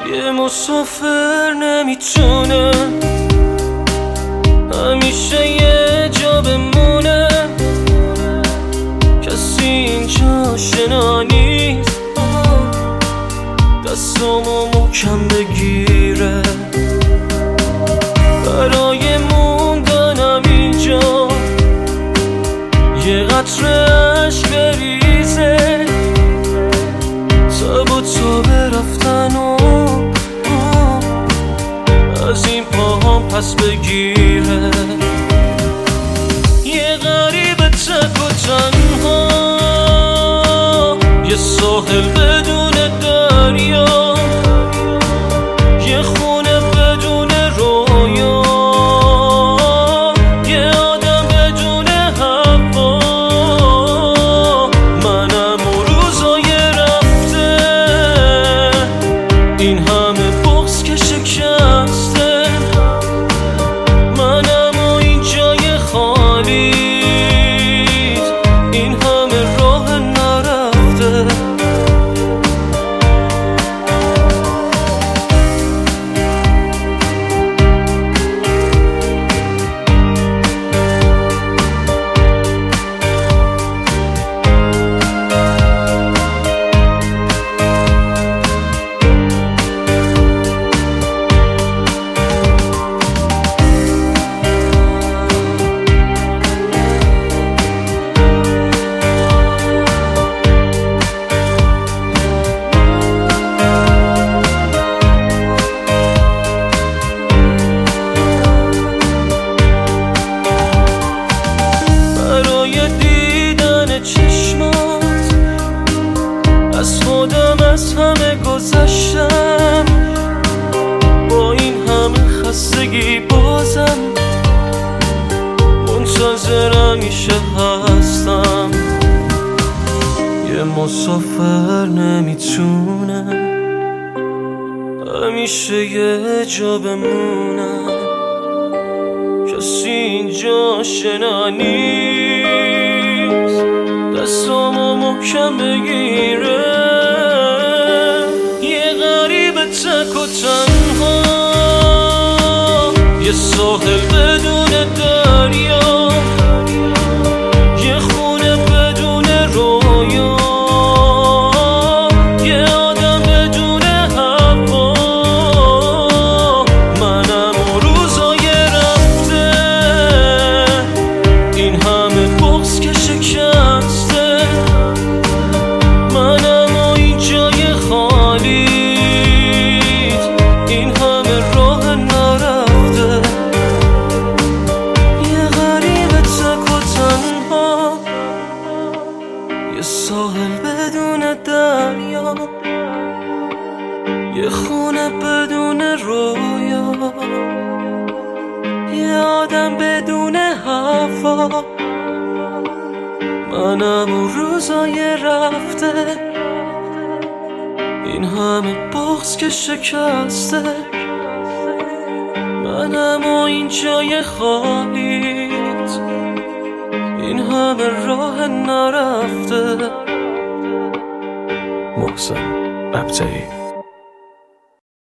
یه مسافر نمیتونه همیشه یه جا بمونه، کسی اینجا شنا نیست دستامو محکم بگیره. برای موندنم اینجا یه قطره عشق بریزه تا با تو برفتن و از این پاهام پس بگیره. یه غریب تک و تنها، یه ساحل بدون دریا، یه خونه بدون رویا، یه آدم بدون هوا. منم و روزای رفته، این همه بغض که شکسته. منم و این جای خالی، این همه راه نرفته. از خودم از همه گذشتم، با این همه خستگی بازم منتظر همیشه هستم. یه مسافر نمیتونه همیشه یه جا بمونه، کسی اینجا شنا نیست دستامو محکم بگیره. یه غریب تک و تنها، یه ساحل بدون دریا، یه خونه بدون رویا، یه آدم بدون هوا. منم و روزای رفته، این همه بغض که شکسته. منم و این جای خالی، این همه راه نرفته. یه غریب تک و تنها، یه ساحل بدون دریا، یه خونه بدون رویا، یه آدم بدون هوا. منم و روزای رفته، این همه بغض که شکسته. منم و این جای خالیت، این همه راه نرفته. محسن ابتهی.